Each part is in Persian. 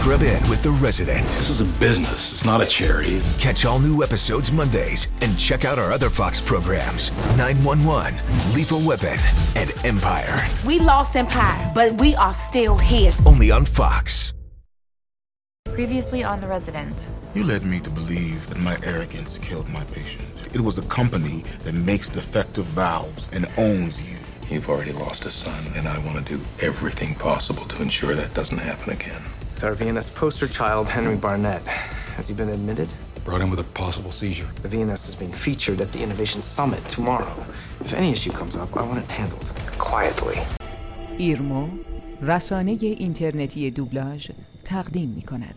Scrub In with The Resident. This is a business. It's not a charity. Catch all new episodes Mondays and check out our other Fox programs, 911, Lethal Weapon, and Empire. We lost Empire, but we are still here. Only on Fox. Previously on The Resident. You led me to believe that my arrogance killed my patient. It was a company that makes defective valves and owns you. You've already lost a son, and I want to do everything possible to ensure that doesn't happen again. With our VNS poster child, Henry Barnett. Has he been admitted? Brought in with a possible seizure. The VNS is being featured at the Innovation Summit tomorrow. If any issue comes up, I want it handled quietly. ایرمو رسانه اینترنتی دوبلاژ تقدیم می‌کند.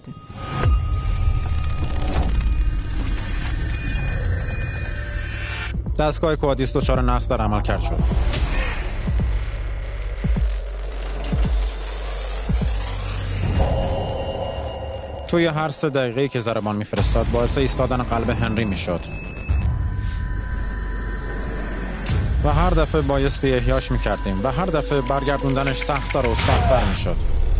دستگاه کوادیس دچار نقص در عملکرد شد. توی هر 3 دقیقه‌ای که ضربان می‌فرستاد باعث ایستادن قلب هنری می‌شد. و هر دفعه بایستی احیاش می‌کردیم و هر دفعه برگردوندنش سخت‌تر و سخت‌تر می‌شد.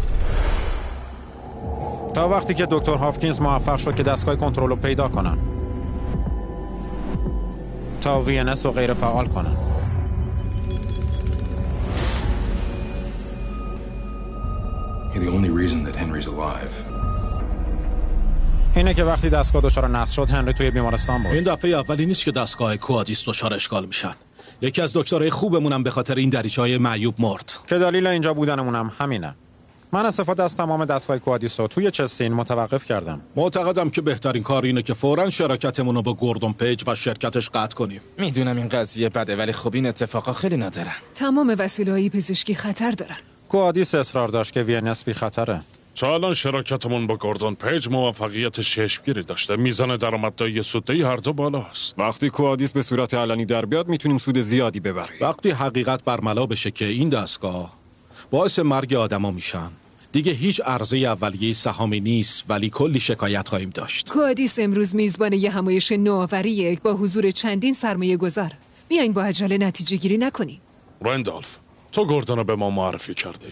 تا وقتی که دکتر هافکینز موفق شد که دستگاه کنترل رو پیدا کنن. تا VNS رو غیر فعال کنن. You're the only reason that Henry's alive. اینه که وقتی دستگاه دچار نقص شد هنری توی بیمارستان بود. این دفعه اولی نیست که دستگاه کوادیس دچار اشکال میشن. یکی از دکترای خوبمونم به خاطر این دریچه‌های معیوب مرد. که دلیل اینجا بودنمونم همینه. من استفاده از تمام دستگاه کوادیس رو توی چستین متوقف کردم. معتقدم که بهترین کار اینه که فوراً شراکتمون رو با گوردون پیج و شرکتش قطع کنیم. میدونم این قضیه بده ولی خب این اتفاقا خیلی نادرن. تمام وسایل پزشکی خطر دارن. کوادیس اصرار داشت که VNS بی خطره. تا الان شراکتمون با گوردون پیج موفقیت چشمگیری داشته. میزان درآمدهای سوددهی هر دو بالاست. وقتی کوادیس به صورت علنی در بیاد میتونیم سود زیادی ببریم. وقتی حقیقت برملا بشه که این دستگاه باعث مرگ آدما میشن، دیگه هیچ عرضه اولیه سهامی نیست ولی کلی شکایت خواهیم داشت. کوادیس امروز میزبان یه همایش نوآوریه با حضور چندین سرمایه گذار. بیاین با عجله نتیجه گیری نکنیم. رندالف، تو گوردون رو به ما معرفی کردی.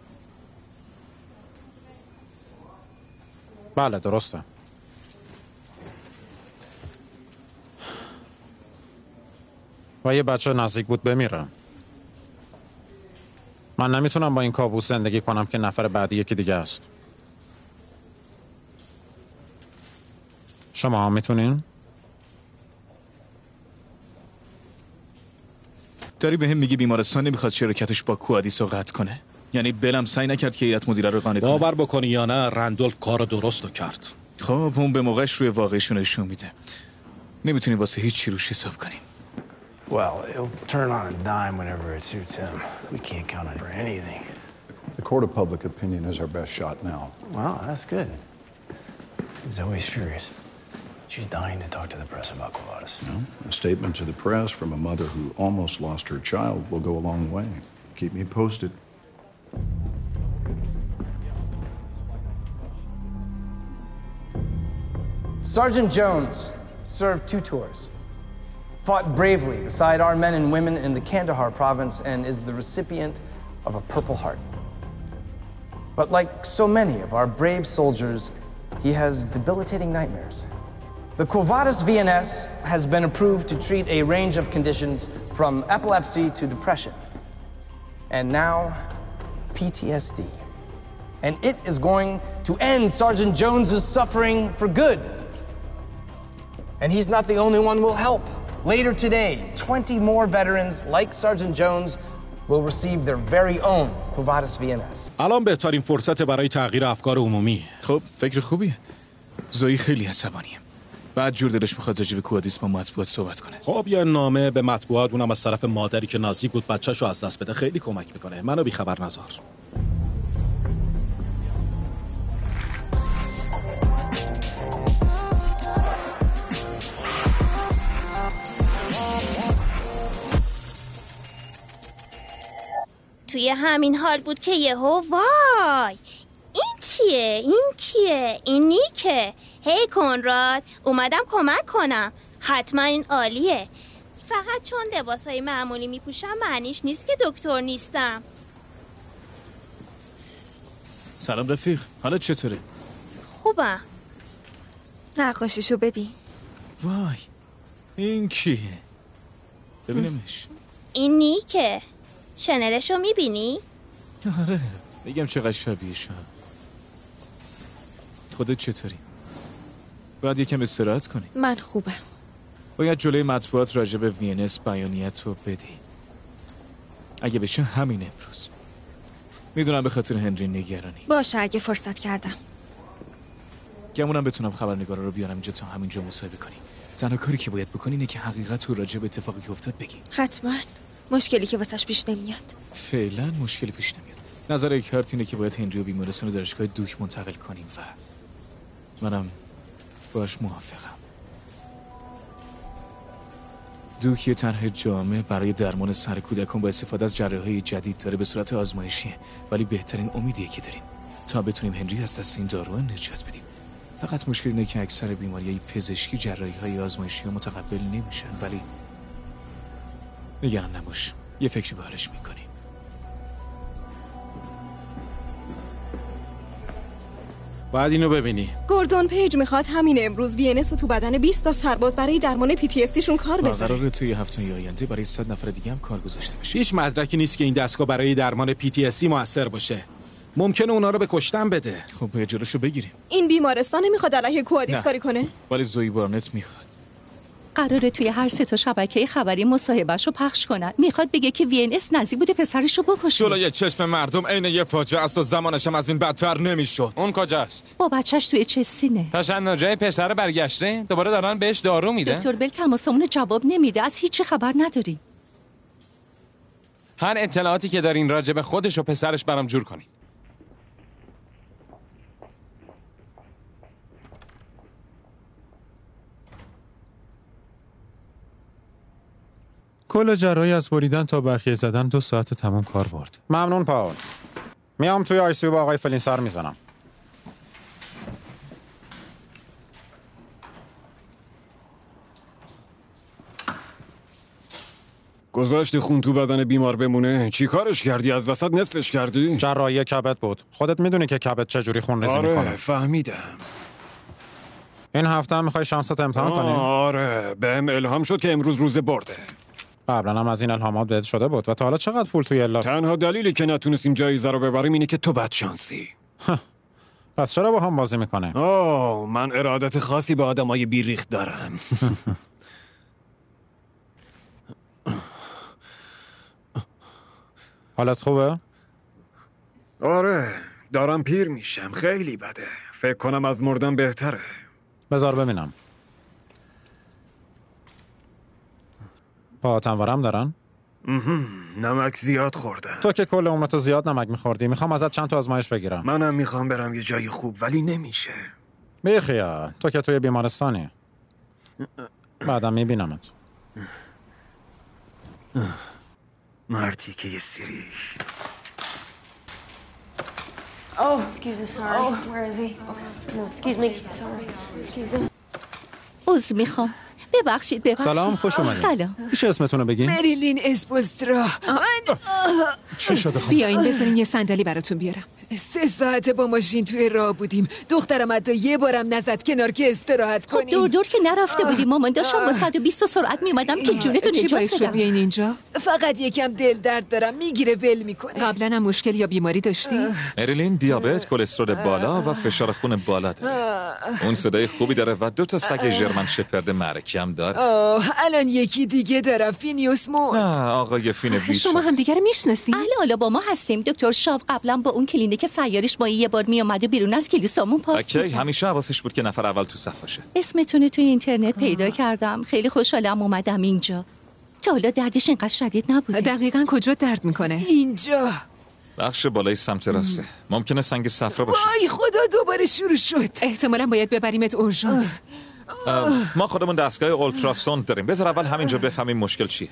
بله درسته. و یه بچه نزدیک بود بمیره. من نمیتونم با این کابوس زندگی کنم که نفر بعدی یکی دیگه است. شما هم میتونین؟ داری به هم میگی بیمارستان نمیخواد شرکتش با کوادیس رو قطع کنه؟ یعنی بلم سعی نکرد که هیئت مدیره رو قانع کنه؟ باور بکنی یا نه رندولف کار درست رو کرد. خب اون به موقعش روی واقعیشون نشون میده. نمیتونی واسه هیچ چی روش حساب کنیم. Well, he'll turn on a dime whenever it suits him. We can't count on him for anything. The court of public opinion is our best shot now. Wow, that's good. Zoe's furious. She's dying to talk to the press about Quavadas. No, a statement to the press from a mother who almost lost her child will go a long way. Keep me posted. Sergeant Jones served 2 tours, fought bravely beside our men and women in the Kandahar province, and is the recipient of a Purple Heart. But like so many of our brave soldiers, he has debilitating nightmares. The Quavadas VNS has been approved to treat a range of conditions from epilepsy to depression, and now PTSD. And it is going to end Sergeant Jones's suffering for good. And he's not the only one who'll help. Later today, 20 more veterans like Sergeant Jones will receive their very own Quavadas VNS. الان بهترین فرصت برای تغییر افکار عمومی. خب فکر خوبیه. زویی خیلی عصبانیه. بعد جور دلش میخواد راجع به کوادیس با مطبوعات صحبت کنه. خب یه نامه به مطبوعات، اونم از طرف مادری که نزدیک بود بچه‌شو از دست بده، خیلی کمک میکنه. منو بی خبر نذار. توی همین حال بود که یهو وای این چیه؟ این کیه؟ این نیکه؟ هی کنراد اومدم کمک کنم. حتما این عالیه. فقط چون لباسای معمولی میپوشم معنیش نیست که دکتر نیستم. سلام رفیق، حالت چطوره؟ خوبم. نقاشیشو ببین. وای این کیه؟ ببینمش. این نیکه. شنلشو میبینی؟ آره میگم چقدر شبیه شما. خودت چطوری؟ باید یکم استراحت کنی. من خوبم. باید جلوی مطبوعات راجع به وینس بیانیت رو بدی. اگه بشه همین امروز. میدونم به خاطر هنری نگرانی. باشه اگه فرصت کردم. گمونم بتونم خبرنگارا رو بیارم اینجا تا همینجا مصاحبه کنی. تنها کاری که باید بکنی اینه که حقیقت رو راجع به اتفاقی که افتاد بگی. حتما. مشکلی که واسش پیش نمیاد. فعلا مشکلی پیش نمیاد. نظر اکهارت اینه که باید هنری و بیمارستان دانشگاه دوک منتقل کنیم و منم باش موافقم. دوک یه طرح جامع برای درمان سر کودکان با استفاده از جراحی جدید داره به صورت آزمایشیه، ولی بهترین امیدیه که داریم تا بتونیم هنری از دست این داروها نجات بدیم. فقط مشکل اینه که اکثر بیماریهای پزشکی جراحی‌های آزمایشی ها متقبل نمیشن، ولی نگران نباش، یه فکری به حالش میکنیم. باید اینو ببینی. گوردون پیج میخواد همین امروز وینس رو تو بدن 20 تا سرباز برای درمان PTSD شون کار بذاره. قراره توی هفته آینده برای 100 نفر دیگه هم کار گذاشته بشه. هیچ مدرکی نیست که این دستگاه برای درمان PTSD موثر باشه. ممکنه اونا رو به کشتن بده. خب باید جلوشو بگیریم. این بیمارستان نمیخواد علیه کوادیس کاری کنه؟ ولی زوی بارنت میخواد. قراره توی هر 3 تا شبکه خبری مصاحبهشو پخش کنن. میخواد بگه که وینس نزدیک بوده پسرشو بکشه. جلوی چشم مردم عین یه فاجعه است و زمانش هم از این بدتر نمیشد. اون کجاست؟ با بچهش توی چسینه. تشنجای پسر برگشته؟ دوباره دارن بهش دارو میده؟ دکتر بل تماسمون جواب نمیده. از هیچی خبر نداریم. هر اطلاعاتی که دارین راجع به خودش و پسرش برام جور کنین. کل جراحی از بریدن تا بخیه زدن 2 ساعت تمام کار برد. ممنون پاول. میام توی آیسیو با آقای فلین سر میزنم. گذاشتی خون تو بدن بیمار بمونه؟ چی کارش کردی؟ از وسط نصفش کردی؟ جراحی کبد بود. خودت میدونی که کبد چجوری خون ریزی میکنه. آره فهمیدم. این هفته هم میخوای شانست امتحان کنی؟ آره بهم الهام شد که امروز روز برده. قبلا هم از این الهامات بهت شده بود و تا حالا چقدر پول توی الا؟ تنها دلیلی که نتونستیم جایزه رو ببریم اینه که تو بد شانسی. پس چرا با هم بازی میکنه؟ من ارادت خاصی به آدمای بیریخت دارم. حالت خوبه؟ آره دارم پیر میشم، خیلی بده. فکر کنم از مردن بهتره. بذار ببینم. پاهاتم ورم دارن؟ نمک زیاد خوردم. تو که کل عمرتو زیاد نمک میخوردی. میخوام ازت چند تا آزمایش بگیرم. منم میخوام برم یه جای خوب ولی نمیشه. بیخیال تو که توی بیمارستانی. بعدم میبینمت. مردی که یه سیریش. Oh, excuse me, sorry. Where is he? Okay. No, excuse me. Sorry. Excuse me. عذر میخوام. ببخشید. سلام، خوش اومدید. سلام. میشه اسمتون رو بگین؟ مریلین اسپولسترا. چی شده خب؟ بیاین بذارین یه صندلی براتون بیارم. 3 ساعته با ماشین توی راه بودیم. دخترم حتی یه بارم نزد کنار که استراحت کنیم. دور که نرفته بودیم. مامان داشتم با 120 سرعت میومدم که جونتو چی نجات باعث شد بدم. بیاین اینجا؟ فقط یکم دل درد دارم، میگیره ول میکنه. قبلا هم مشکل یا بیماری داشتی؟ مریلین دیابت، کلسترول بالا و فشار خون بالا داره. اون صدای خوبی داره و 2 تا سگ ژرمن شپرد معرکی هم داره. الان یکی دیگه دارم، فینیوس مون. نه آقای فینویس. شما هم دیگه رو میشناسین؟ حالا با ما هستیم. دکتر شاو قبلا با اون کلینیک سیارش ما یه بار میومد و بیرون از کلیسامون پارک اوکی، می‌کرد. همیشه حواسش بود که نفر اول تو صف باشه. اسمتون رو توی اینترنت پیدا کردم. خیلی خوشحالم اومدم اینجا. تا حالا دردش اینقدر شدید نبوده. دقیقاً کجا درد میکنه؟ اینجا. بخش بالای سمت راسته. ممکنه سنگ صفرا باشه. وای خدا دوباره شروع شد. احتمالاً باید ببریمت اورژانس. ما خودمون دستگاه اولتراساوند داریم. بذار اول همینجا بفهمیم مشکل چیه.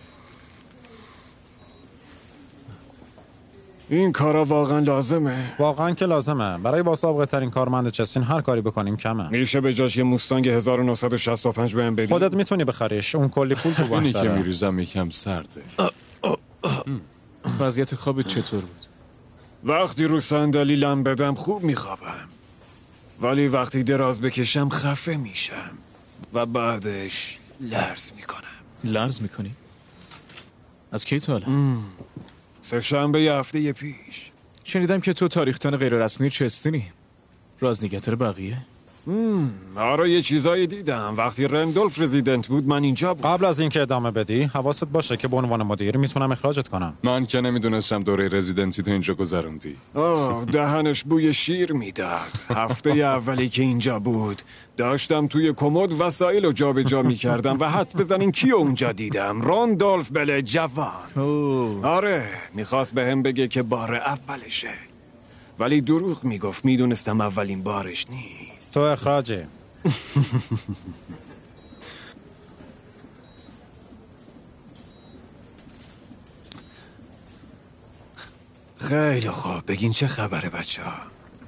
این کارا واقعا لازمه؟ واقعا که لازمه. برای با سابقه ترین کارمند چسین هر کاری بکنیم کمه. میشه به جاش یه موستانگ 1965 بهم بدی؟ خودت میتونی بخریش. اون کلی پول تو اینی بانک که داره. میریزم یکم سرده. وضعیت خوابت چطور بود؟ وقتی رو صندلی لم بدم خوب میخوابم. ولی وقتی دراز بکشم خفه میشم و بعدش لرز میکنم. لرز میکنی؟ از کی تا حالا؟ سه‌شنبه یه هفته پیش. شنیدم که تو تاریخ‌دان غیر رسمی چستونی. رازنگه‌تر بقیه؟ آره یه چیزایی دیدم. وقتی رندولف رزیدنت بود من اینجا بود. قبل از اینکه ادامه بدی حواست باشه که به عنوان مدیر میتونم اخراجت کنم. من که نمیدونستم دوره رزیدنسی تو اینجا گذروندی. دهنش بوی شیر میداد. هفته اولی که اینجا بود داشتم توی کمد وسایل رو جابجا میکردم و حدس بزنین کی اونجا دیدم. راندولف بله جوان. آره میخواست به هم بگه که بار اولشه ولی دروغ میگفت. میدونستم اولین بارش نیست. تو اخراجی. خیلی خوب بگین چه خبره بچه ها؟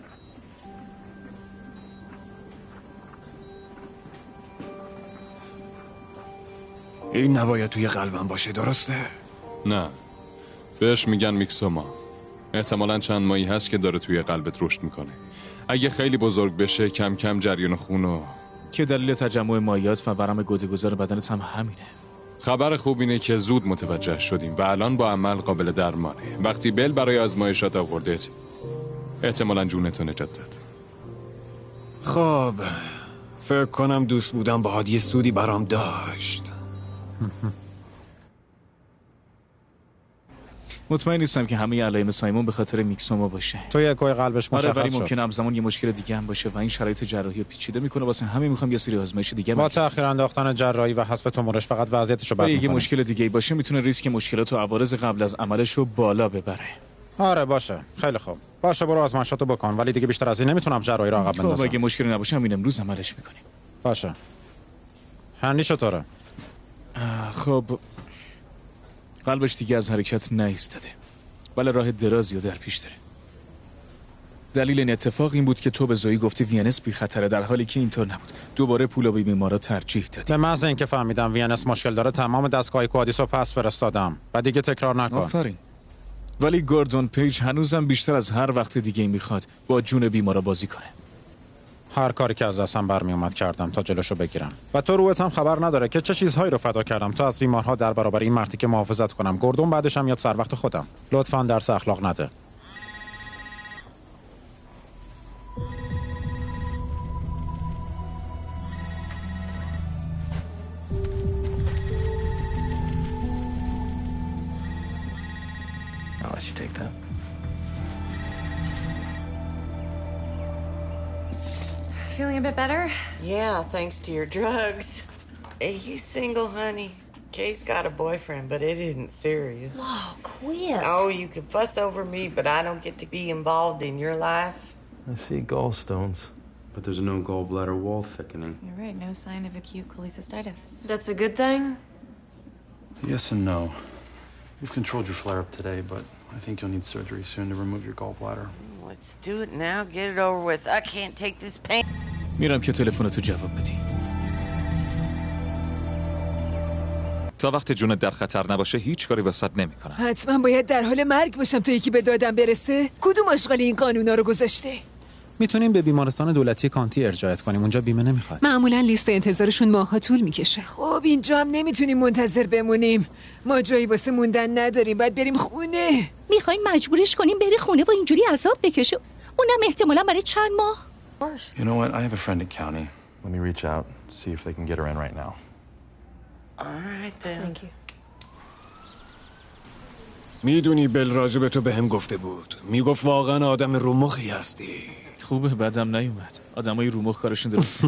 این نباید توی قلبم باشه درسته؟ نه بهش میگن میکسوما. احتمالاً چند ماهی هست که داره توی قلبت رشد میکنه. اگه خیلی بزرگ بشه کم کم جریان خونو که دلیل تجمع مایعات و ورم گوده‌گذار بدنت هم همینه. خبر خوب اینه که زود متوجه شدیم و الان با عمل قابل درمانه. وقتی بل برای آزمایشات آوردت احتمالاً جونتو نجات داد. خب فکر کنم دوست بودم باهات یه سودی برام داشت. مطمئن نیستم که همه علائم سایمون به خاطر میکسوما باشه. توی اکوی قلبش مشخص شد. ولی ممکنه همزمان یه مشکل دیگه هم باشه و این شرایط جراحی رو پیچیده میکنه. واسه همین میخوام یه سری آزمایش دیگه با تأخیر انداختن جراحی و حذف تومورش فقط وضعیتشو بد می‌کنه. اگه مشکل دیگه باشه میتونه ریسک مشکلات و عوارض قبل از عملش رو بالا ببره. آره باشه خیلی خوب. باشه برو آزمایشاتو بکن ولی دیگه بیشتر از این نمیتونم جراحی رو عقب بندازم. خب اگه مشکلی نباشه همین امروز عملش میکنیم. باشه. هندی چطوره؟ خب قلبش دیگه از حرکت نایستاده. ولی راه درازی رو در پیش داره. دلیل این اتفاق این بود که تو به زویی گفتی وینس بی خطره در حالی که اینطور نبود. دوباره پولو به بیمارا ترجیح دادی. به محض اینکه فهمیدم وینس مشکل داره تمام دستگاه کوادیسو پس فرستادم و دیگه تکرار نکن. آفرین. ولی گوردون پیج هنوزم بیشتر از هر وقت دیگه میخواد با جون بیمارا بازی کنه. هر کاری که از دستم برمی اومد کردم تا جلوشو بگیرم. و تو روحت هم خبر نداره که چه چیزهایی رو فدا کردم تا از بیمارها در برابر این مرتیکه محافظت کنم. گوردون بعدش هم یاد سر وقت خودم. لطفاً درس اخلاق نده. I'll let you take that. Feeling a bit better? Yeah, thanks to your drugs. Are you single, honey? Kay's got a boyfriend, but it isn't serious. Whoa, quit. Oh, you can fuss over me, but I don't get to be involved in your life. I see gallstones, but there's no gallbladder wall thickening. You're right, no sign of acute cholecystitis. That's a good thing? Yes and no. We've controlled your flare-up today, but I think you'll need surgery soon to remove your gallbladder. Let's do it now. Get it over with. I can't take this pain. میرم که تلفنتو جواب بدی. تا وقت جونت در خطر نباشه هیچ کاری واسط نمی‌کنم. حتما باید در حال مرگ باشم تا یکی به دادم برسه. کدوم آشغال این قانونا رو گذاشته؟ میتونیم به بیمارستان دولتی کانتی ارجاعت کنیم. اونجا بیمه نمیخواد. معمولا لیست انتظارشون ماها طول میکشه. خب اینجا هم نمیتونیم منتظر بمونیم. ما جایی واسه موندن نداریم. باید بریم خونه. میخوایم مجبورش کنیم بری خونه و اینجوری عذاب بکشه. اونم احتمالاً برای چند ماه. You know what? I have a friend at county. Let me reach out, see if they can get her in right now. All right, then. Thank you. میدونی بل راجب تو به هم گفته بود. میگفت واقعا آدم رومخی هستی. خوبه بدم نیومد. آدمای رومخ کارشون درست.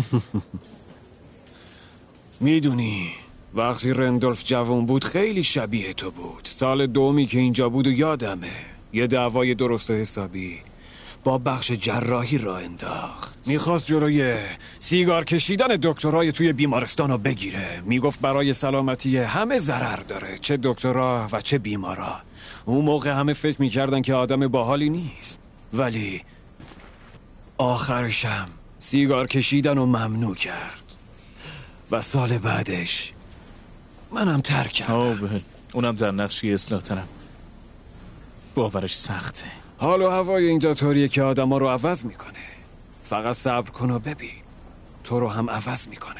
میدونی وقتی رندولف جوان بود خیلی شبیه تو بود. سال دومی که اینجا بود و یادمه یه دعوای درست و حسابی با بخش جراحی را انداخت. میخواست جلوی سیگار کشیدن دکترای توی بیمارستان رو بگیره. میگفت برای سلامتی همه ضرر داره، چه دکترا و چه بیمارا. اون موقع همه فکر میکردن که آدم باحالی نیست، ولی آخرشم سیگار کشیدن رو ممنوع کرد و سال بعدش منم ترک کردم. اونم در نقشی اصلاح طلب. باورش سخته. حال و هوای اینجا طوریه که آدم ها رو عوض میکنه. فقط صبر کن و ببین، تو رو هم عوض میکنه.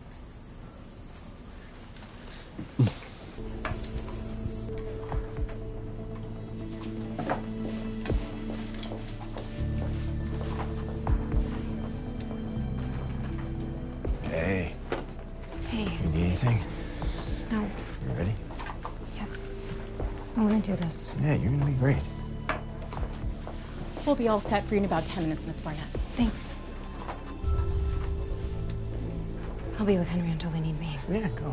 Hey. Hey. You need anything? No. You ready? Yes. I want to do this. Yeah, you're gonna be great. We'll be all set for you in about 10 minutes, Miss Barnett. Thanks. I'll be with Henry until they need me. Yeah, go.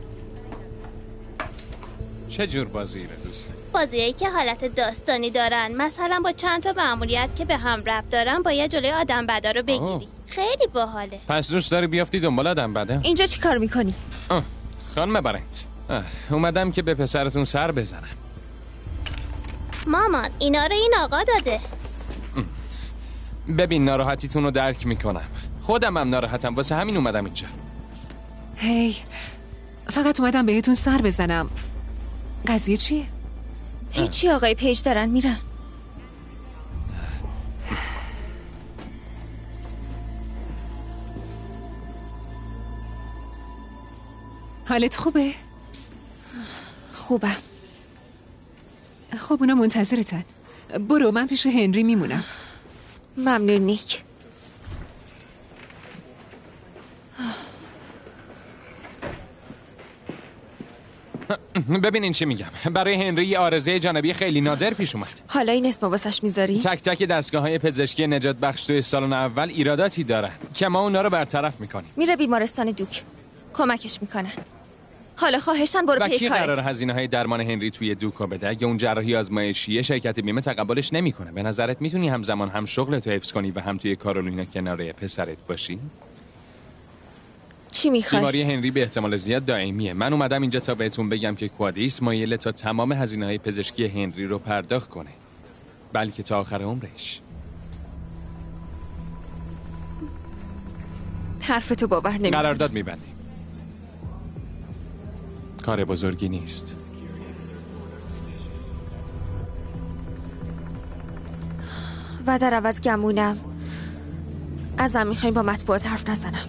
چه جور بازیه دوستان؟ بازیایی که حالت داستانی دارن، مثلا با چند تا مأموریت که به هم ربط دارن باید جلوی آدم بدا رو بگیری. خیلی باحاله. پس دوست داری بیافتی دنبال آدم بده؟ اینجا چی کار میکنی؟ خانم برنت، اومدم که به پسرتون سر بزنم. مامان اینا رو این آقا داده. ببین ناراحتیتون رو درک میکنم، خودم هم ناراحتم، واسه همین اومدم اینجا. هی فقط اومدم بهتون سر بزنم. قضیه چیه؟ هیچی آقای پیج دارن میرن. حالت خوبه؟ خوبم. خب اونا منتظرتن. برو، من پیش هنری میمونم. ممنون نیک. ببینین چی میگم. برای هنری یه عارضه جانبی خیلی نادر پیش اومد. حالا این اسم واسش میذاری؟ تک تک دستگاه‌های پزشکی نجات بخش توی سالن اول ایراداتی دارن که ما اونا رو برطرف میکنیم. میره بیمارستان دوک، کمکش میکنن. حالا خواهشن برو پی کی قرار کارت. هزینه‌های درمان هنری توی دوکو بده اگه اون جراحی آزمایشی شرکت بیمه تقبلش نمیکنه؟ به نظرت میتونی همزمان هم شغلت رو حفظ کنی و هم توی کارولینا کنار پسرت باشی؟ چی میخوای؟ بیماری هنری به احتمال زیاد دائمیه. من اومدم اینجا تا بهتون بگم که کوادیس مایل تا تمام هزینه‌های پزشکی هنری رو پرداخت کنه، بلکه تا آخر عمرش. حرفتو باور نمیکنم. قرارداد میبندیم. کار بزرگی نیست. و در عوض گمونم ازم میخوایم با مطبوعات حرف نزنم.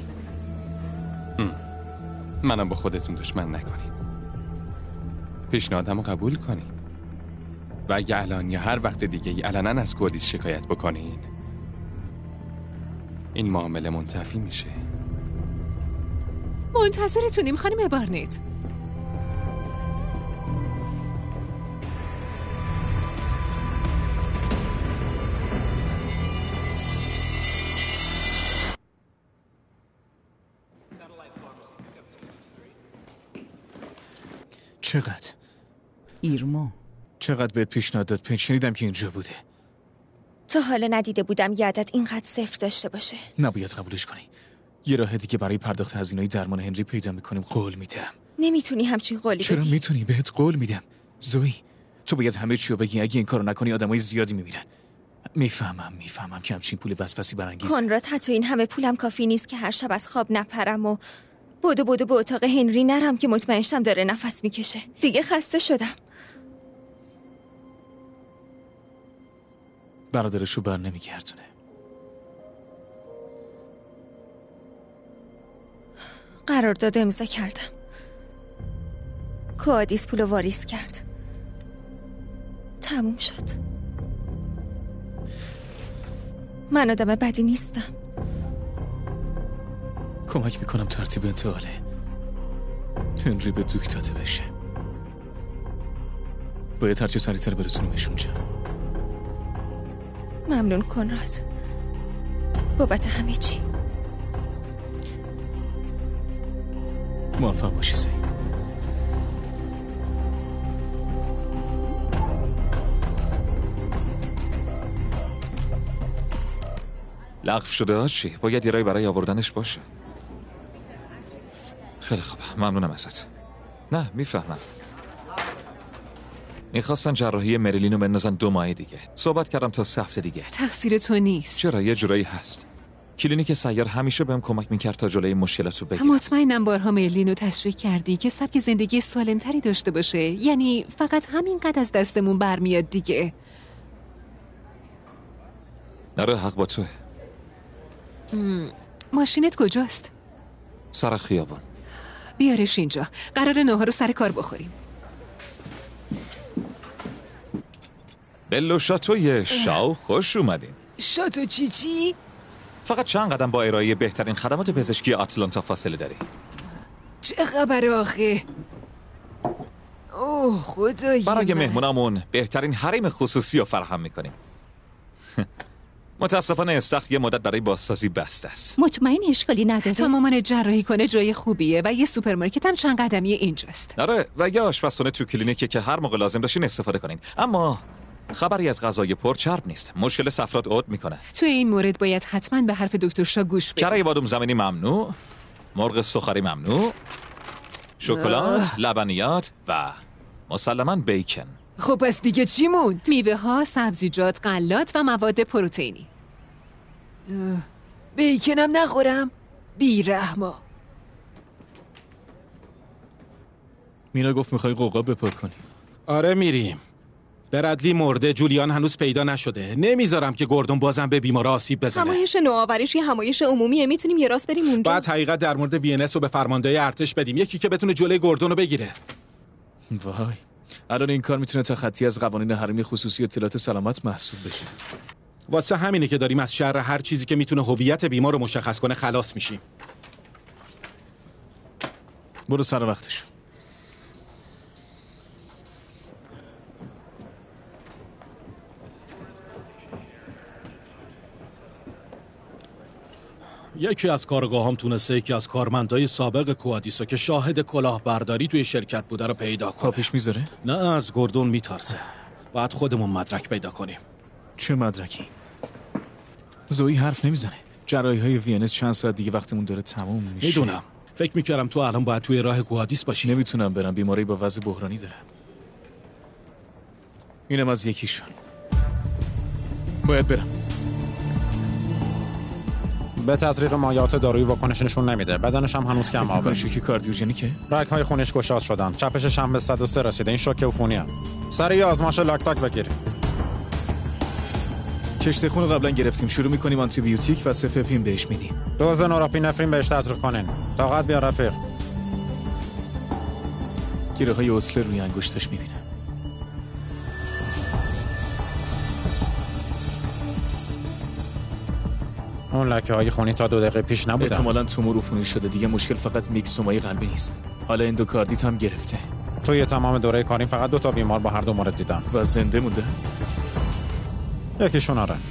منم با خودتون دشمن نکنین. پیشنهادم رو قبول کنین و اگه الان یا هر وقت دیگه ای علنا از کوادیس شکایت بکنین این معامله منتفی میشه. منتظرتونیم خانم بارنت. چقدر؟ ایرما چقدر بهت پیشنهاد داد؟ شنیدم که اینجا بوده. تا حالا ندیده بودم یه عدد اینقدر صفر داشته باشه. نباید قبولش کنی. یه راه دیگه برای پرداخت هزینه‌های درمان هنری پیدا میکنیم. قول میدم. نمیتونی همچین قولی چرا بدی. میتونی؟ بهت قول میدم. زوی تو باید همه چی رو بگی. اگه این کارو نکنی آدمای زیادی میمیرن. میفهمم که همچین پول وسوسی برانگیزه. کنراد حتی این همه پولم کافی نیست که هر شب از خواب نپرم و بودو به اتاق هنری نرم که مطمئنشم داره نفس میکشه. دیگه خسته شدم. برادرشو بر نمیگردونه. قرارداد امضا کردم. کوادیس پولو واریز کرد. تموم شد. من آدم بدی نیستم. کمک میکنم ترتیب انتقاله هنری به دوک داده بشه. باید هرچی سریعتر برسونیمش اونجا. ممنون کنراد بابت همه چی. موفق باشی زی. لغو شده ها چی؟ باید یه رای برای آوردنش باشه. خیلی خوب، ممنونم ازت. نه میفهمم. میخواستن جراحی مریلین رو بندازن 2 ماه دیگه. صحبت کردم تا 3 هفته دیگه. تقصیر تو نیست. چرا؟ یه جورایی هست. کلینیک سیار همیشه بهم کمک میکرد تا جلوی مشکلاتو بگیرم. مطمئنم بارها مرلین رو تشویق کردی که سبک زندگی سالمتری داشته باشه. یعنی فقط همینقدر از دستمون برمیاد دیگه. آره حق با توه. ماشینت کجاست؟ سر خیابون. بیارش اینجا. قراره ناهار رو سر کار بخوریم. بلو شاتوی شاو خوش اومدین. شاتو چی؟ فقط چند قدم با ارائه بهترین خدمات پزشکی آتلانتا فاصله داری. چه خبر آخه؟ اوه خدای برای مهمونامون بهترین حریم خصوصی رو فراهم میکنیم. متاسفانه استخر یه مدت برای بازسازی بسته است. مطمئن اشکالی نداره؟ تا مامان جراحی کنه جای خوبیه و یه سوپرمارکت هم چند قدمی اینجاست. آره و یه آشپزخونه تو کلینیکه که هر موقع لازم داشتین استفاده کنین. اما خبری از غذای پرچرب نیست. مشکل صفرات عود میکنه. توی این مورد باید حتما به حرف دکتر شاه گوش بدی. کره بادوم زمینی ممنوع، مرغ سوخاری ممنوع، شکلات، لبنیات و مسلماً بیکن. خب پس دیگه چی موند؟ میوه ها، سبزیجات، غلات و مواد پروتئینی. بیکنم نخورم؟ بیرحما. مینا گفت میخوای قوقا بپاک کنی. آره میریم. برادلی مرده، جولیان هنوز پیدا نشده. نمیذارم که گوردون بازم به بیمارا آسیب بزنه. همایش نوآوریش یه همایش عمومیه، میتونیم یه راست بریم اونجا. بعد حقیقت در مورد وینس رو به فرماندهی ارتش بدیم، یکی که بتونه جلوی گوردون رو بگیره. وای الان این کار میتونه تخطی از قوانین حریم خصوصی اطلاعات سلامت محسوب بشه. واسه همینه که داریم از شر هر چیزی که میتونه هویت بیمار رو مشخص کنه خلاص میشیم. برو سر وقتش. یکی از کارگاهام تونسته یکی از کارمندای سابق کوادیسو که شاهد کلاهبرداری توی شرکت بوده رو پیدا کنه. پاپیش میذاره؟ نه از گوردون میترسه. باید خودمون مدرک پیدا کنیم. چه مدرکی؟ زویی حرف نمیزنه. جراحی های وینس چند ساعت دیگه وقتمون داره تموم میشه. میدونم. فکر میکردم تو الان باید توی راه کوادیس باشی. نمیتونم برم، بیماری با وضع بحرانی دارم. اینم از یکیشون. باید برم. به تزریق مایعات دارویی واکنش نشون نمیده. بدنش هم هنوز کم آبه. شوکی کاردیوژنیکه؟ رگ‌های خونش گشاد شدن. چپشش هم به 103 رسیده. این شوک عفونیه. سریع آزمایش لاکتاک بگیر. کشت خون قبلا گرفتیم. شروع می‌کنیم آنتی بیوتیک و سفپین بهش میدیم. دوز نورابینفرین بهش تزریق کنین. طاقت بیار رفیق. گیره‌های اصله روی انگشتش می‌بینم. اون لکه‌های خونی تا 2 دقیقه پیش نبودن. احتمالاً تومور عفونی شده. دیگه مشکل فقط میکسومای قلبی نیست. حالا اندوکاردیت هم گرفته. توی تمام دوره کاریم فقط 2 تا بیمار با هر دو مورد دیدم. و زنده مونده؟ یکیشون آره.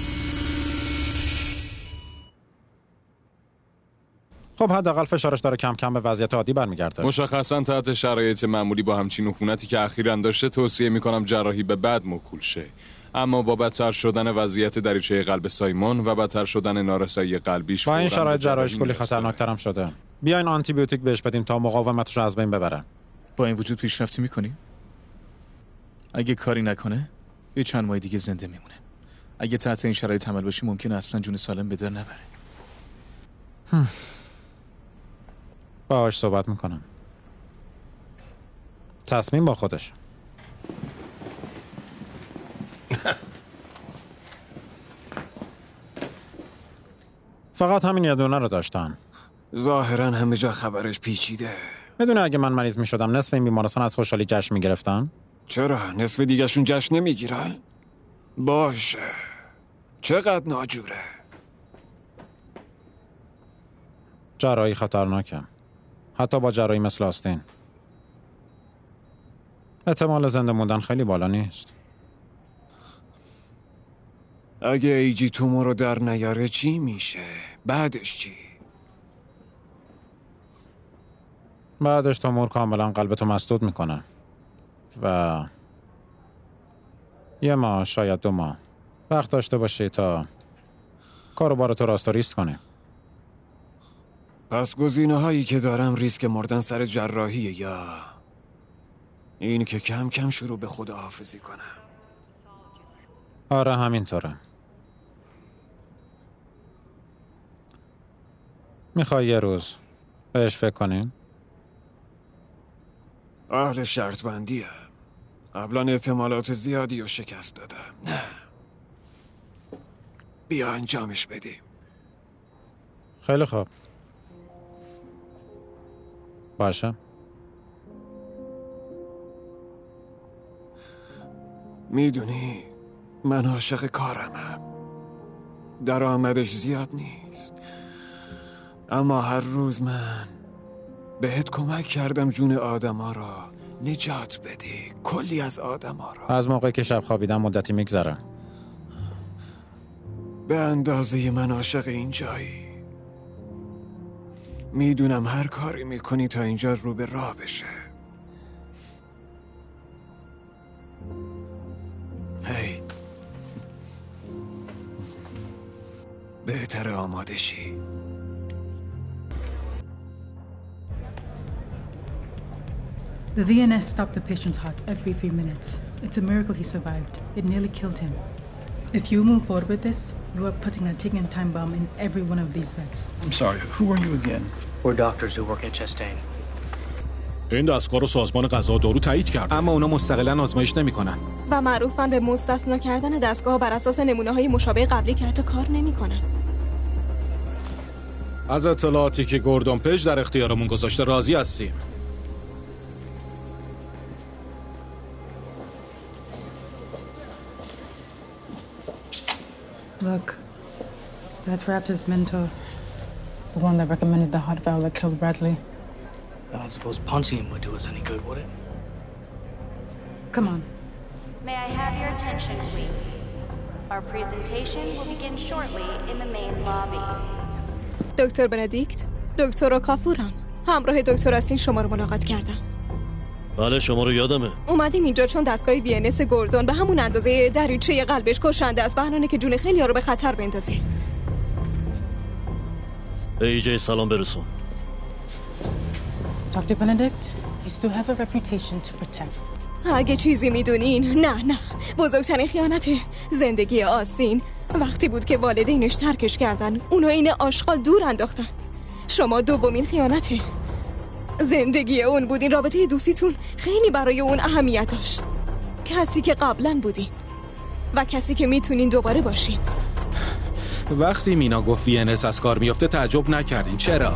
خب حداقل فشارش داره کم کم به وضعیت عادی برمیگرده. مشخصاً تحت شرایط معمولی با همچین عفونتی که اخیراً داشته توصیه میکنم جراحی به بعد موکول شه. اما با بدتر شدن وضعیت دریچه قلب سایمون و بدتر شدن نارسایی قلبیش با این شرایط جراحیش کلی خطرناک‌تر هم شده. بیاین آنتی بیوتیک بهش بدیم تا مقاومتش رو از بین ببره. با این وجود پیشرفتی می‌کنی؟ اگه کاری نکنه یه چند ماه دیگه زنده میمونه. اگه تحت این شرایط عمل باشی ممکنه اصلا جون سالم به در نبره. باهاش صحبت میکنم. تصمیم با خودش. فقط همین یه دونه رو داشتم. ظاهرا همه جا خبرش پیچیده. میدونه اگه من مریض میشدم نصف این بیمارستان از خوشحالی جشن میگرفتن؟ چرا؟ نصف دیگهشون جشن نمیگیرن؟ باشه. چقدر ناجوره. جراحی خطرناکه. حتی با جراحی مثل آستین. احتمال زنده موندن خیلی بالا نیست. اگه ایجی تومور رو در نیاره چی میشه؟ بعدش چی؟ بعدش تومور کاملا قلبتو مسدود میکنه و 1 ماه شاید 2 ماه وقت داشته باشی تا کاروبارتو راست و ریست کنی. پس گزینه‌هایی که دارم ریسک مردن سر جراحیه یا این که کم کم شروع به خداحافظی کنم. آره همینطوره. میخوای یه روز بهش فکر کنیم؟ اهل شرط بندیه. قبلا احتمالات زیادی رو شکست دادم. نه بیا انجامش بدیم. خیلی خوب. باشه. میدونی من عاشق کارمم. درآمدش زیاد نیست، اما هر روز من بهت کمک کردم جون آدما را نجات بدی، کلی از آدما را. از موقعی که شب خوابیدم مدتی میگذره. به اندازه من عاشق این جایی. میدونم هر کاری میکنی تا اینجا رو به راه بشه. هی بهتر آماده شی. The VNS stopped the patient's heart every few minutes. It's a miracle he survived. It nearly killed him. If you move forward with this, you are putting a ticking time bomb in every one of these vets. I'm sorry, who are you again? We're doctors who work at Chastain. این دستگاه رو سازمان غذا و دارو تایید کرد، اما اونا مستقلا آزمایش نمی‌کنن و معروفن به مستثنا کردن دستگاه بر اساس نمونه‌های مشابه قبلی که حتی کار نمی‌کنن. از اطلاعاتی که گوردون پیج در اختیارمون گذاشته راضی هستیم. Look, that's Raptor's mentor. The one that recommended the heart valve that killed Bradley. I don't suppose punching him would do us any good, would it? Come on. May I have your attention, please? Our presentation will begin shortly in the main lobby. دکتر بندیکت، دکتر اوکافورم. همراه دکتر استین شما رو ملاقات کردم. بله شما رو یادمه. اومدیم اینجا چون دستگاه VNS گوردون به همون اندازه دریچه قلبش کشنده است، بهانه که جون خیلی‌ها رو به خطر بندازه. به ایجی سلام برسون. Dr. Benedict, you still have a reputation to protect. اگه چیزی میدونین، نه بزرگترین خیانت زندگی آستین وقتی بود که والدینش ترکش کردن، اونو این آشغال دور انداختن. شما دومین خیانته زندگی اون بودین. رابطه دوستیتون خیلی برای اون اهمیت داشت. کسی که قبلا بودین و کسی که میتونین دوباره باشین. وقتی مینا گفت VNS از کار میفته تعجب نکردین. چرا؟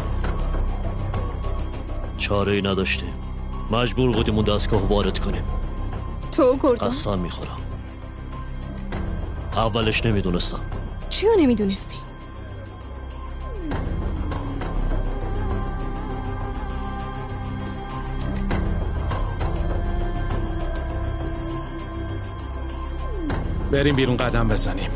چاره‌ای نداشتیم. مجبور بودیم اون دستگاه وارد کنیم. تو گوردون؟ قسم میخورم اولش نمیدونستم. چیو نمیدونستی؟ بریم بیرون قدم بزنیم.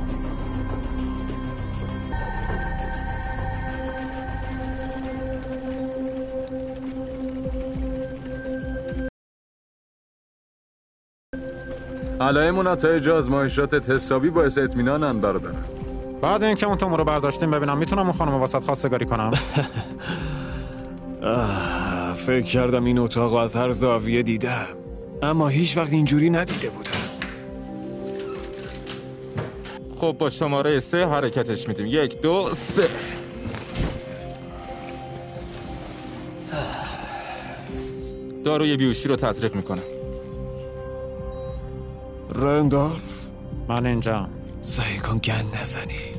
علائم و نتایج آزمایشاتت حسابی باعث اطمینانن برادرم. بعد اینکه اون تومو رو برداشتیم ببینم میتونم اون خانم واسط خواستگاری کنم. فکر کردم این اتاق از هر زاویه دیدم، اما هیچ وقت اینجوری ندیده بودم. خب با شماره 3 حرکتش میدیم. 1 2 3. داروی بیوشی رو تزریق میکنم. رندالف، من اینجا. سعی کن گند نزنی.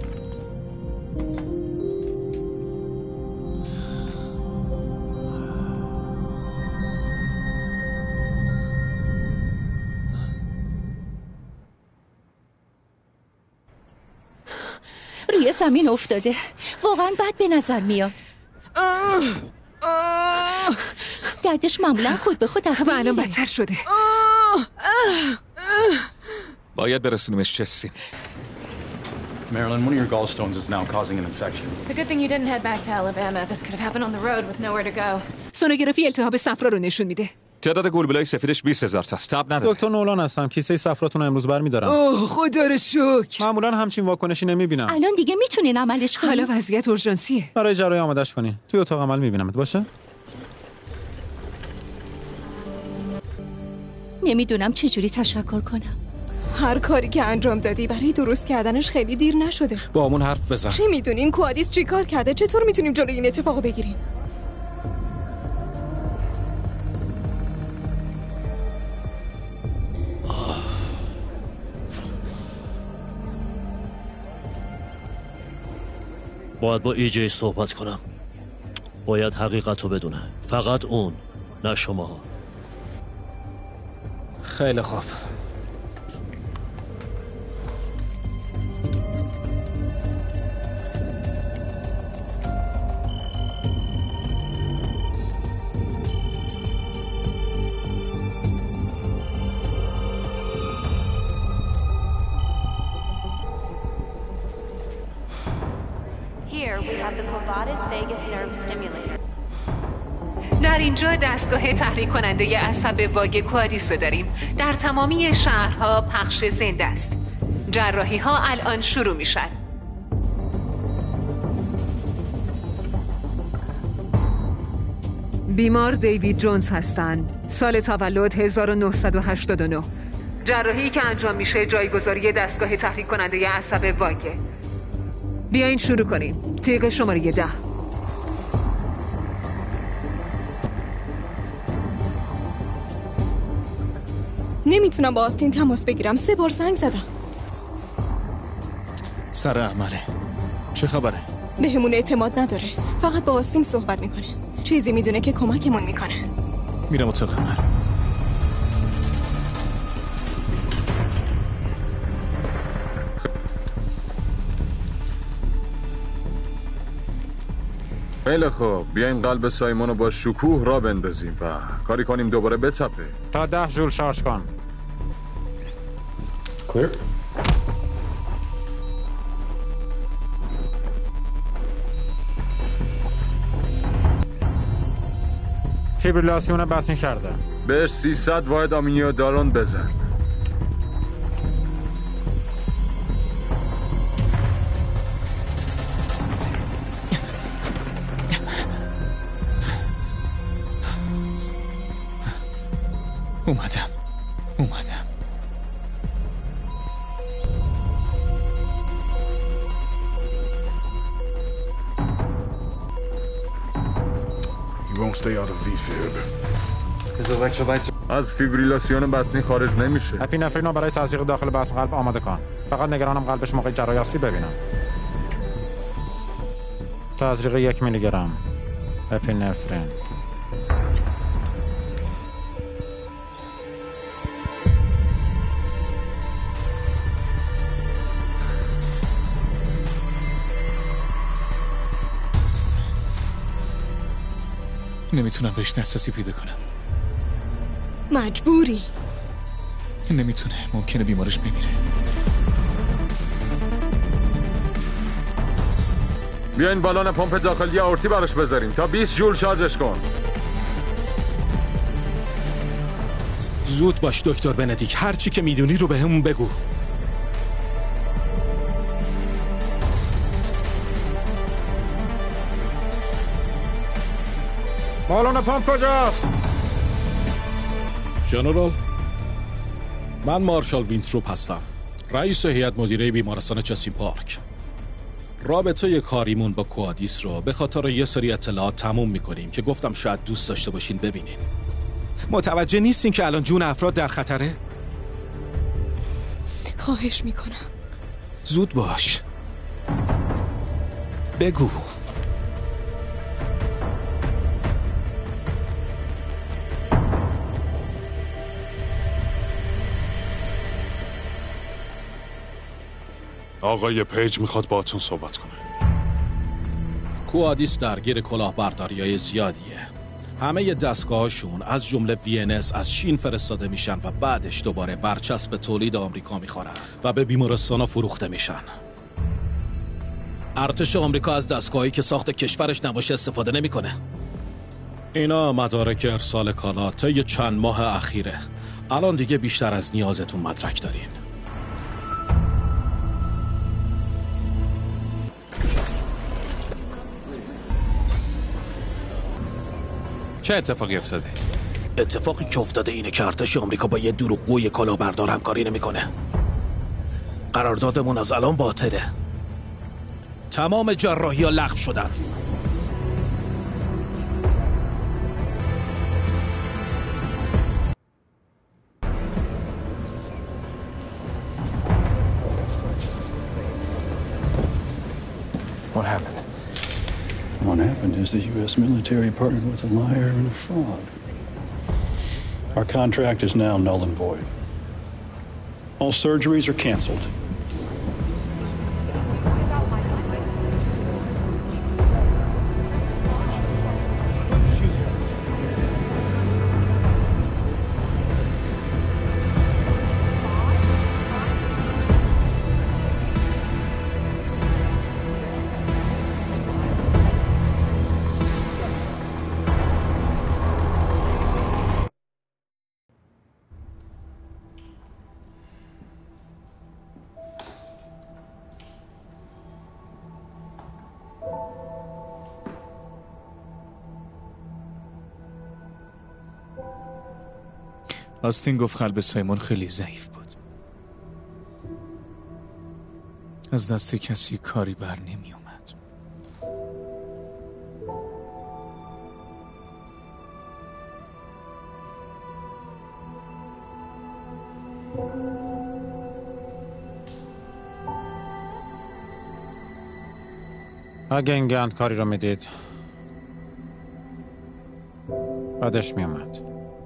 روی زمین افتاده. واقعا بد به نظر میاد. دردش معمولا خود به خود از بین الان میره. بدتر شده. باید برسونیمش چسین. Marilyn, one of your gallstones is now causing an infection. It's a good thing you didn't head back to Alabama. This could have happened on the road with nowhere to go. سونوگرافی التهاب صفرا رو نشون میده. تعداد گلبولای سفیدش 20,000 تاست. تاب نداره. دکتر نولان هستم. کیسه صفراتون رو امروز برمی‌دارم. اوه خدا رو شکر. معمولا همچین واکنشی نمی‌بینم. الان دیگه میتونین عملش کنین. حالا وضعیت اورژانسیه. برای جراحی آمادهش کنین. توی اتاق عمل می‌بینمت باشه؟ نمیدونم چجوری تشکر کنم. هر کاری که انجام دادی برای درست کردنش خیلی دیر نشده. با همون حرف بزن. چی میدونین کوادیس چی کار کرده؟ چطور میتونیم جلوی این اتفاقو بگیریم؟ باید با ایجی صحبت کنم. باید حقیقت رو بدونه. فقط اون، نه شما. خیلی خوب. Here we have the Quo Vadis vagus nerve stimulator. در اینجا دستگاه تحریک کننده عصب واگ کوادیسو داریم. در تمامی شهرها پخش زنده است. جراحی ها الان شروع میشن. بیمار دیوید جونز هستند. سال تولد 1989. جراحی که انجام میشه جایگذاری دستگاه تحریک کننده عصب واگه. بیاین شروع کنیم. تیغ شماره 10. نمیتونم با آستین تماس بگیرم. 3 بار زنگ زدم. سر عمله. چه خبره؟ بهمون اعتماد نداره. فقط با آستین صحبت میکنه. چیزی میدونه که کمکمون میکنه. میرم اتاق عمل. خیلی خوب، بیایم قلب سایمون رو با شکوه را بندازیم و کاری کنیم دوباره بتپه. تا 10 جول شارژ کن. Clear. فیبریلاسیون بطنی کرده. بهش 300 واحد آمینیودارون بزن. اومدم. You won't stay out of VFib. His electrolytes. از فیبریلاسیون بطنی خارج نمیشه. اپینفرین رو برای تزریق داخل بطن قلب آماده کن. فقط نگرانم قلبش موقع جراحی آسیب ببینم. تزریق 1 میلی گرم اپینفرین. نمیتونم بهش دسترسی پیدا کنم. مجبوری. نمیتونه. ممکنه بیمارش بمیره. بیاین بالون پمپ داخلی آورتی براش بذاریم تا 20 جول شارژش کن. زود باش دکتر بندیک. هر چی که میدونی رو بهمون بگو. بالون پمپ کجاست؟ ژنرال، من مارشال وینتروپ هستم، رئیس هیئت مدیره بیمارستان چسین پارک. رابطه کاریمون با کوادیس رو به خاطر یه سری اطلاعات تموم میکنیم که گفتم شاید دوست داشته باشین ببینین. متوجه نیستین که الان جون افراد در خطره؟ خواهش میکنم. زود باش. بگو. آقای پیج میخواد باهاتون صحبت کنه. کوادیس درگیر کلاهبرداری‌های زیادیه. همه دستگاهاشون از جمله VNS از چین فرستاده میشن و بعدش دوباره برچسب تولید آمریکا میخورن و به بیمارستانا فروخته میشن. ارتش آمریکا از دستگاهایی که ساخت کشورش نباشه استفاده نمیکنه. اینا مدارک ارسال کالا طی چند ماه اخیره. الان دیگه بیشتر از نیازتون مدرک دارین. چه اتفاقی افتاده؟ اتفاقی که افتاده اینه که ارتش آمریکا با یه دروغگوی کلاهبردار همکاری نمیکنه. قراردادمون از الان باطله. تمام جراحی‌ها لغو شدن. What happened? What happened is the U.S. military partnered with a liar and a fraud. Our contract is now null and void. All surgeries are canceled. آستین گفت قلب سایمون خیلی ضعیف بود. از دست کسی کاری بر نمی اومد. اگه این گند کاری رو میدید بعدش میومد.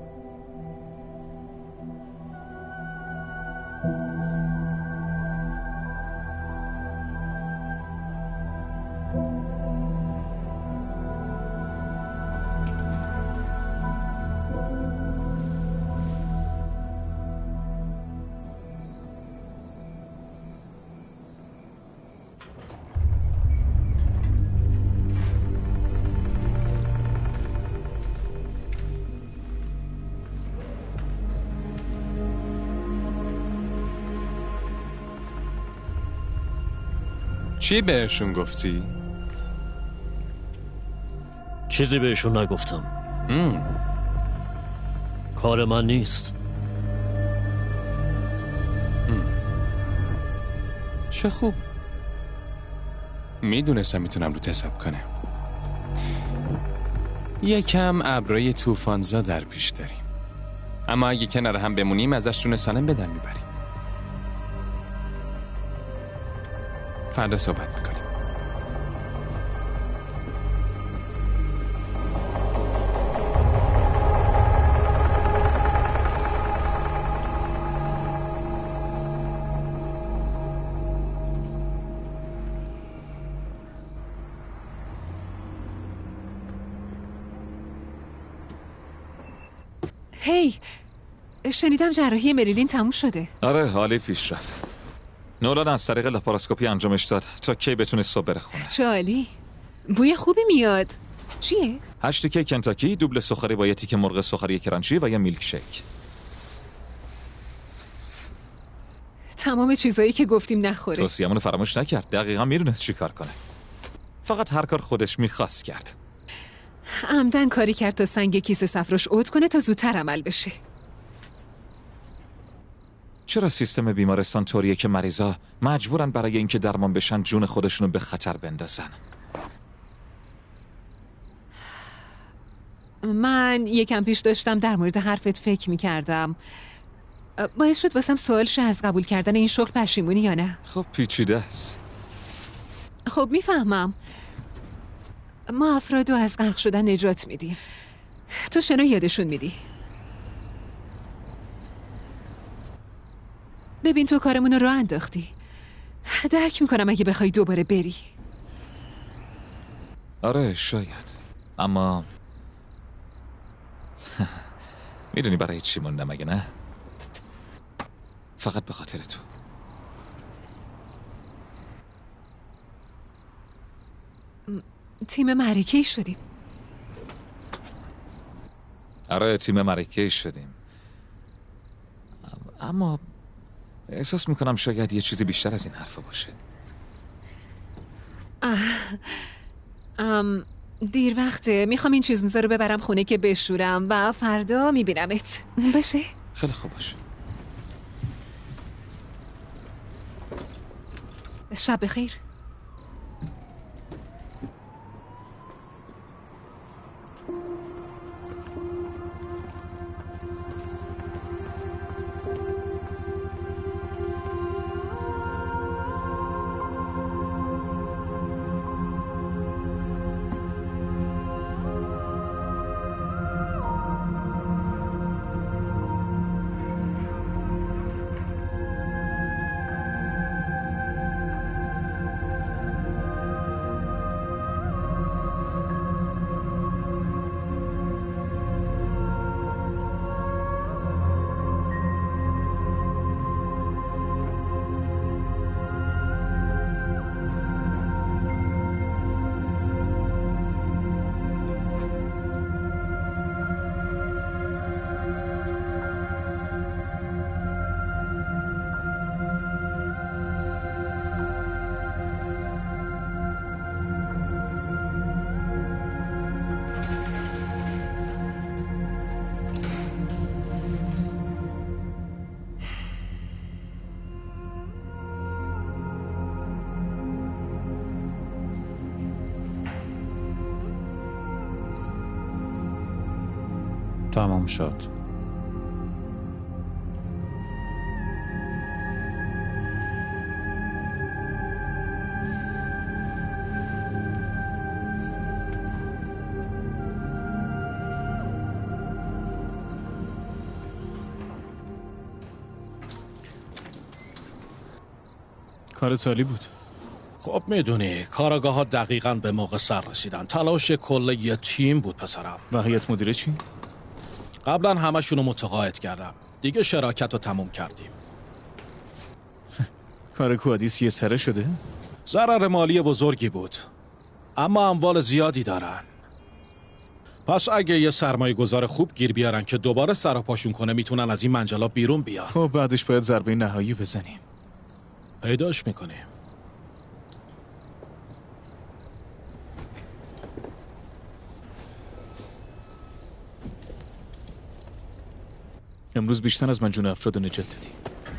چی بهشون گفتی؟ چیزی بهشون نگفتم. کار من نیست. چه خوب. میدونستم میتونم رو حساب کنم. یکم ابرای طوفانزا در پیش داریم، اما اگه کنار هم بمونیم ازش جون سالم به در میبریم. فردا صحبت میکنیم. هی، شنیدم جراحی مریلین تموم شده. آره، حالی پیش رفت. نولان از طریق لاپاراسکوپی انجامش داد تا کی بتونه صبح بره خونه. چه عالی. بوی خوبی میاد. چیه؟ 8 کیک کنتاکی، دوبل سوخاری با یه تیکه مرغ سوخاری کرانچی و یه میلک شیک. تمام چیزایی که گفتیم نخوره. توصیه‌مون فراموش نکرد. دقیقاً میدونست چی کار کنه. فقط هر کار خودش میخواست کرد. عمدن کاری کرد تا سنگ کیسه صفراش عود کنه تا زودتر عمل بشه. چرا سیستم بیمارستان طوریه که مریضا مجبورن برای اینکه درمان بشن جون خودشونو به خطر بندازن؟ من یکم پیش داشتم در مورد حرفت فکر میکردم. باعث شد واسم سوال شه از قبول کردن این شغل پشیمونی یا نه. خب پیچیده است. خب میفهمم. ما افرادو از غرق شدن نجات میدیم. تو شنو یادشون میدی. ببین تو کارمون رو انداختی. درک میکنم اگه بخوای دوباره بری. آره شاید، اما میدونی برای چی موندم مگه نه؟ فقط به خاطر تو. تیم معرکه‌ای شدیم. آره تیم معرکه‌ای شدیم، اما احساس میکنم شاید یه چیزی بیشتر از این حرفا باشه. دیر وقته. میخوام این چیز میزا رو ببرم خونه که بشورم و فردا میبینمت. باشه؟ خیلی خوب باشه. شب بخیر. تمام شد. کارت عالی بود. خب میدونی کاراگاه ها دقیقاً به موقع سر رسیدن. تلاش کل یه تیم بود پسرم. و هیئت مدیره چی؟ قبلا همشونو متقاعد کردم. دیگه شراکت رو تموم کردیم. کار کوادیس یه سره شده؟ ضرر مالی بزرگی بود، اما اموال زیادی دارن. پس اگه یه سرمایه گذار خوب گیر بیارن که دوباره سر و پاشون کنه، میتونن از این منجلاب بیرون بیان. خب بعدش باید ضربه نهایی بزنیم. پیداش میکنیم. امروز بیشتر از من جون افراد رو نجات دادی.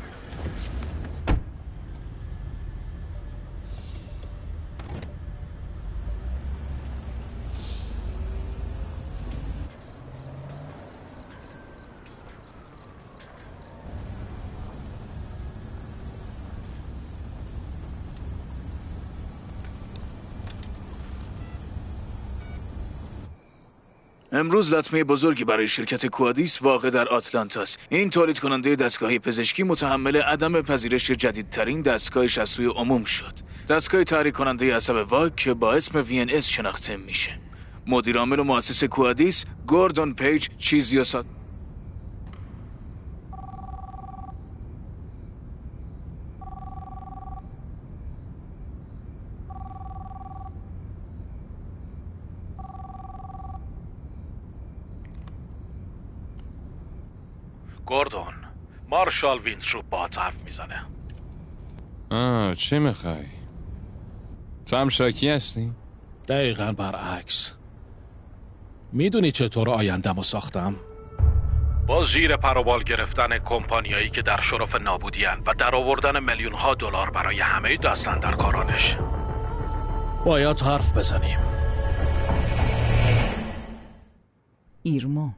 امروز لطمه بزرگی برای شرکت کوادیس واقع در آتلانتاست. این تولید کننده دستگاهی پزشکی متحمل عدم پذیرش جدیدترین دستگاهش از سوی عموم شد. دستگاه تحریک کننده عصب واگ که با اسم VNS شناخته میشه. مدیر عامل و مؤسس کوادیس گوردون پیج چیزی گوردون، مارشال وینتروپ با حرف میزنه. چی میخوای؟ تو هم شاکی هستی؟ دقیقاً برعکس. میدونی چطور آینده‌مو ساختم؟ با زیر پر و بال گرفتن کمپانیایی که در شرف نابودی‌اند و در آوردن میلیون‌ها دلار برای همه دست‌اندرکارانش. باید حرف بزنیم. ایرما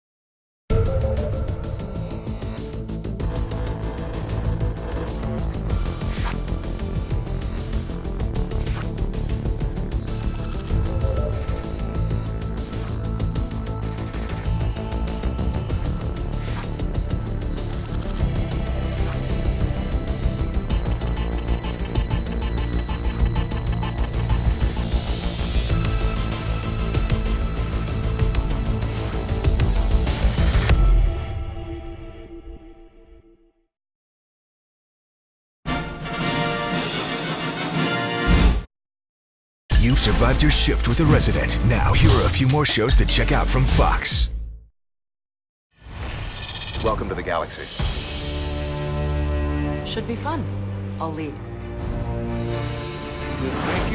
You survived your shift with a resident. Now, here are a few more shows to check out from Fox. Welcome to the galaxy. Should be fun. I'll lead.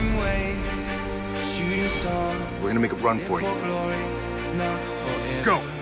We're gonna make a run for you. Go!